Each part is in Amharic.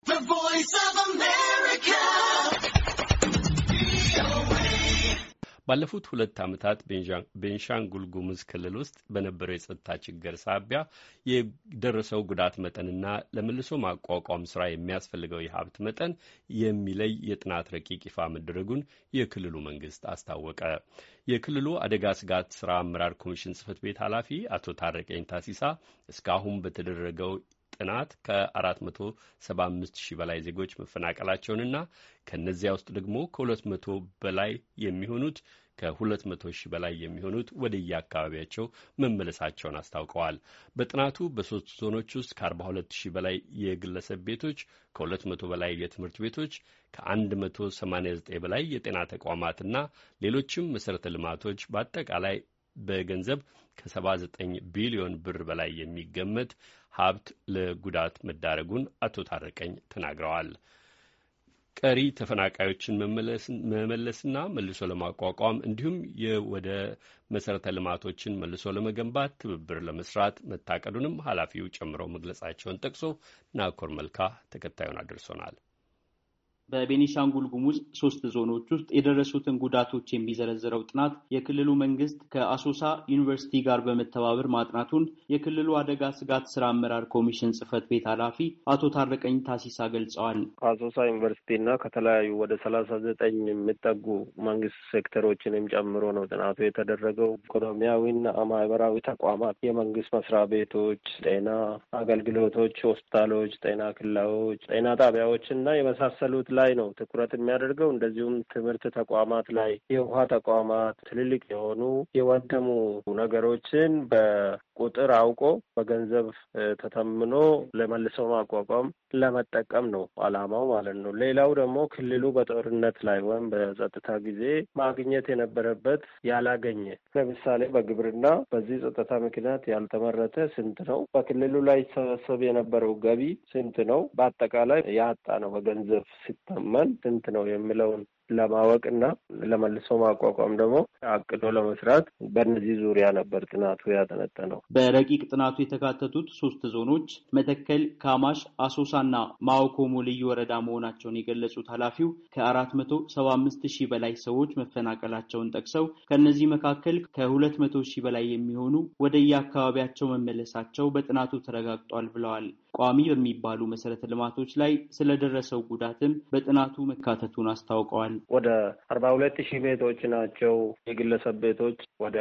The Voice of America. ባለፉት 2 ዓመታት ቤንሻንጉል ጉሙዝ ክልል ውስጥ በነበረው የጸጥታ ችግር ሳቢያ የደረሰው ጉዳት መጠንና ለመልሶ ማቋቋም ስራ የሚያስፈልገው የሀብት መጠን የሚለይ የጥናት ረቂቅ ይፋ መደረጉን የክልሉ መንግስት አስታወቀ። የክልሉ አደጋ ስጋት ስራ አመራር ኮሚሽን ጽህፈት ቤት ኃላፊ አቶ ታረቀኝ ታሲሳ እስካሁን በተደረገው ጥናት ከ475 ሺህ በላይ ዜጎች መፈናቀላቸውንና ከነዚያ ውስጥ ደግሞ ከ200 በላይ የሚሆኑት ከ200 ሺህ በላይ የሚሆኑት ወደየአካባቢያቸው መመለሳቸውን አስታውቀዋል። በጥናቱ በ3 ዞኖች ውስጥ ከ42 ሺህ በላይ የግለሰብ ቤቶች፣ ከ200 በላይ የትምህርት ቤቶች፣ ከ189 በላይ የጤና ተቋማትና ሌሎችም መሰረተ ልማቶች በአጠቃላይ በገንዘብ ከ79 ቢሊዮን ብር በላይ የሚገመት ሀብት ለጉዳት መዳረጉን አቶ ታረቀኝ ተናግረዋል። ቀሪ ተፈናቃዮችን መመለስና መልሶ ለማቋቋም እንዲሁም ወደ መሰረተ ልማቶችን መልሶ ለመገንባት ትብብር ለመስራት መታቀዱንም ኃላፊው ጨምረው መግለጻቸውን ጠቅሶ ናኮር መልካ ተከታዩን አድርሶናል። በቤኒሻንጉል ጉሙዝ 3 ዞኖች ውስጥ የደረሱትን ጉዳቶች የሚዘረዝረው ጥናት የክልሉ መንግስት ከአሶሳ ዩኒቨርሲቲ ጋር በመተባበር ማጥናቱን የክልሉ አደጋ ስጋት ስራ አመራር ኮሚሽን ጽህፈት ቤት ኃላፊ አቶ ታረቀኝ ታሲሳ ገልጸዋል። ከአሶሳ ዩኒቨርሲቲና ከተለያዩ ወደ 39 የሚጠጉ መንግስት ሴክተሮችንም ጨምሮ ነው ጥናቱ የተደረገው። ኢኮኖሚያዊና ማህበራዊ ተቋማት፣ የመንግስት መስሪያ ቤቶች፣ ጤና አገልግሎቶች፣ ሆስፒታሎች፣ ጤና ኬላዎች፣ ጤና ጣቢያዎች እና የመሳሰሉት ላይ ነው ትኩረት የሚያደርገው። እንደዚሁም ትምህርት ተቋማት ላይ፣ የውሃ ተቋማት፣ ትልልቅ የሆኑ የወደሙ ነገሮችን በቁጥር አውቆ በገንዘብ ተተምኖ ለመልሶ ማቋቋም ለመጠቀም ነው አላማው ማለት ነው። ሌላው ደግሞ ክልሉ በጦርነት ላይ ወይም በጸጥታ ጊዜ ማግኘት የነበረበት ያላገኘ፣ ለምሳሌ በግብርና በዚህ ጸጥታ ምክንያት ያልተመረተ ስንት ነው? በክልሉ ላይ ሰበሰብ የነበረው ገቢ ስንት ነው? በአጠቃላይ ያጣ ነው በገንዘብ ሲተመን ስንት ነው የሚለውን ለማወቅና ለመልሶ ማቋቋም ደግሞ አቅዶ ለመስራት በእነዚህ ዙሪያ ነበር ጥናቱ ያጠነጠነው። በረቂቅ ጥናቱ የተካተቱት 3 ዞኖች መተከል፣ ካማሽ፣ አሶሳና ማኦኮሞ ልዩ ወረዳ መሆናቸውን የገለጹት ኃላፊው ከ475 ሺህ በላይ ሰዎች መፈናቀላቸውን ጠቅሰው ከነዚህ መካከል ከ200 ሺህ በላይ የሚሆኑ ወደየአካባቢያቸው መመለሳቸው በጥናቱ ተረጋግጧል ብለዋል። ቋሚ በሚባሉ መሰረተ ልማቶች ላይ ስለደረሰው ጉዳትም በጥናቱ መካተቱን አስታውቀዋል። ወደ 42 ሺህ ቤቶች ናቸው የግለሰብ ቤቶች፣ ወደ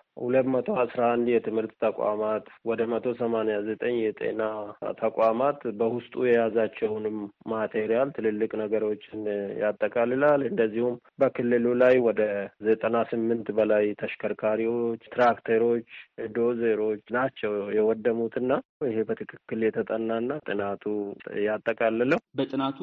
211 የትምህርት ተቋማት፣ ወደ 189 የጤና ተቋማት በውስጡ የያዛቸውንም ማቴሪያል ትልልቅ ነገሮችን ያጠቃልላል። እንደዚሁም በክልሉ ላይ ወደ 98 በላይ ተሽከርካሪዎች፣ ትራክተሮች፣ ዶዘሮች ናቸው የወደሙትና ይሄ በትክክል የተጠናና ጥናቱ ያጠቃልለው። በጥናቱ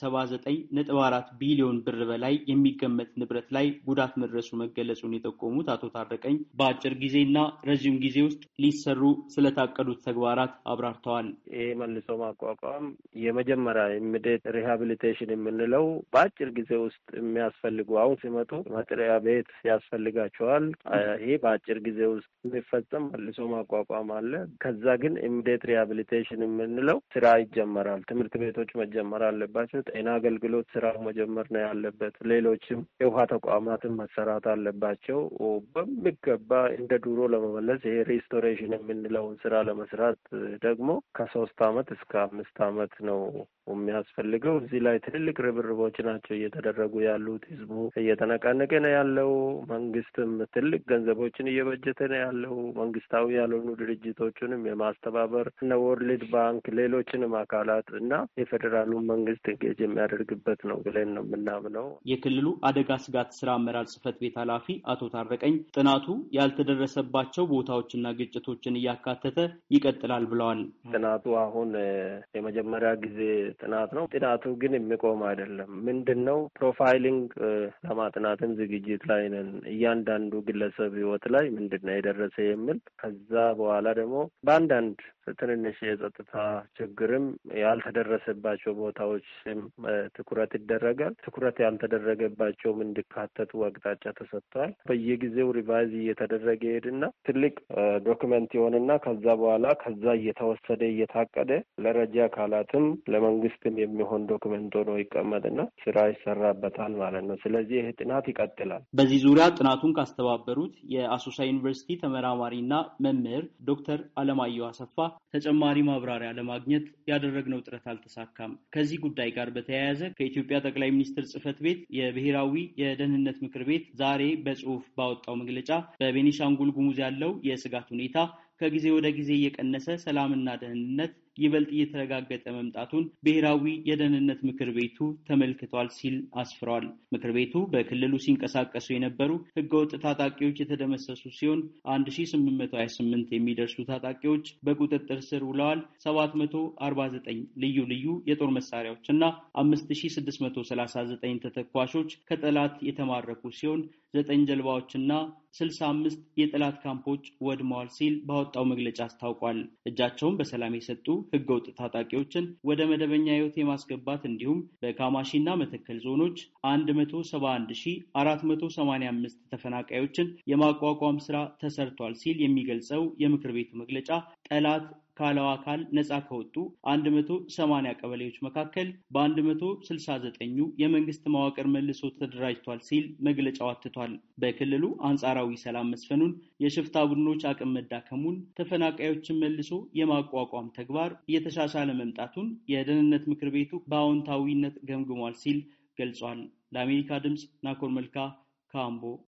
ከ79.4 ቢሊዮን ብር በላይ የሚገመት ንብረት ላይ ጉዳት መድረሱ መገለጹን የጠቆሙት አቶ ታረቀኝ በአጭር ጊዜና ረዥም ጊዜ ውስጥ ሊሰሩ ስለታቀዱት ተግባራት አብራርተዋል። ይሄ መልሶ ማቋቋም የመጀመሪያ ኢሚዲየት ሪሃቢሊቴሽን የምንለው በአጭር ጊዜ ውስጥ የሚያስፈልጉ አሁን ሲመጡ መጠለያ ቤት ያስፈልጋቸዋል። ይሄ በአጭር ጊዜ ውስጥ የሚፈጸም መልሶ ማቋቋም አለ። ከዛ ግን ኢሚዲየት ሪሃቢሊቴሽን የምንለው ስራ ይጀመራል። ትምህርት ቤቶች መጀመር አለባቸው። ጤና አገልግሎት ስራው መጀመር ነው ያለበት። ሌሎችም የውሃ ተቋማትን መሰራት አለባቸው። በሚገባ እንደ ድሮ ለመመለስ ይሄ ሪስቶሬሽን የምንለውን ስራ ለመስራት ደግሞ ከ3 ዓመት እስከ 5 ዓመት ነው የሚያስፈልገው። እዚህ ላይ ትልልቅ ርብርቦች ናቸው እየተደረጉ ያሉት። ህዝቡ እየተነቃነቀ ነው ያለው። መንግስትም ትልቅ ገንዘቦችን እየበጀተ ነው ያለው። መንግስታዊ ያልሆኑ ድርጅቶችንም የማስተባበር እነ ወርልድ ባንክ፣ ሌሎችንም አካላት እና የፌዴራሉ መንግስት እንጌጅ የሚያደርግበት ነው ብለን ነው የምናምነው። የክልሉ አደጋ ስጋት ስራ አመራር ጽህፈት ቤት ኃላፊ አቶ ታረቀኝ ጥናቱ ያልተደረሰባቸው ቦታዎችና ግጭቶችን እያካተተ ይቀጥላል ብለዋል። ጥናቱ አሁን የመጀመሪያ ጊዜ ጥናት ነው። ጥናቱ ግን የሚቆም አይደለም። ምንድነው ፕሮፋይሊንግ ለማጥናትም ዝግጅት ላይ ነን። እያንዳንዱ ግለሰብ ህይወት ላይ ምንድነው የደረሰ የሚል ከዛ በኋላ ደግሞ በአንዳንድ ትንንሽ የጸጥታ ችግርም ያልተደረሰባቸው ቦታዎች ትኩረት ይደረጋል። ትኩረት ያልተደረገባቸውም እንዲካተቱ አቅጣጫ ተሰጥቷል። በየጊዜው ሪቫይዝ እየተደረገ ሄድና ትልቅ ዶክመንት ይሆንና ከዛ በኋላ ከዛ እየተወሰደ እየታቀደ ለረጃ አካላትም ለመንግስትም የሚሆን ዶክመንት ሆኖ ይቀመጥና ስራ ይሰራበታል ማለት ነው። ስለዚህ ይህ ጥናት ይቀጥላል። በዚህ ዙሪያ ጥናቱን ካስተባበሩት የአሶሳ ዩኒቨርሲቲ ተመራማሪና መምህር ዶክተር አለማየሁ አሰፋ ተጨማሪ ማብራሪያ ለማግኘት ያደረግነው ጥረት አልተሳካም። ከዚህ ጉዳይ ጋር በተያያዘ ከኢትዮጵያ ጠቅላይ ሚኒስትር ጽህፈት ቤት የብሔራዊ የደህንነት ምክር ቤት ዛሬ በጽሁፍ ባወጣው መግለጫ በቤኒሻንጉል ጉሙዝ ያለው የስጋት ሁኔታ ከጊዜ ወደ ጊዜ እየቀነሰ ሰላምና ደህንነት ይበልጥ እየተረጋገጠ መምጣቱን ብሔራዊ የደህንነት ምክር ቤቱ ተመልክቷል ሲል አስፍሯል። ምክር ቤቱ በክልሉ ሲንቀሳቀሱ የነበሩ ህገወጥ ታጣቂዎች የተደመሰሱ ሲሆን 1828 የሚደርሱ ታጣቂዎች በቁጥጥር ስር ውለዋል። 749 ልዩ ልዩ የጦር መሳሪያዎችና 5639 ተተኳሾች ከጠላት የተማረኩ ሲሆን 9 ጀልባዎችና 65 የጠላት ካምፖች ወድመዋል ሲል ባወጣው መግለጫ አስታውቋል። እጃቸውን በሰላም የሰጡ ህገወጥ ታጣቂዎችን ወደ መደበኛ ህይወት የማስገባት እንዲሁም በካማሺና መተከል ዞኖች 171485 ተፈናቃዮችን የማቋቋም ስራ ተሰርቷል ሲል የሚገልጸው የምክር ቤቱ መግለጫ ጠላት ካለው አካል ነፃ ከወጡ 180 ቀበሌዎች መካከል በ169ኙ የመንግስት መዋቅር መልሶ ተደራጅቷል ሲል መግለጫው አትቷል። በክልሉ አንጻራዊ ሰላም መስፈኑን፣ የሽፍታ ቡድኖች አቅም መዳከሙን፣ ተፈናቃዮችን መልሶ የማቋቋም ተግባር እየተሻሻለ መምጣቱን የደህንነት ምክር ቤቱ በአዎንታዊነት ገምግሟል ሲል ገልጿል። ለአሜሪካ ድምጽ ናኮር መልካ ካምቦ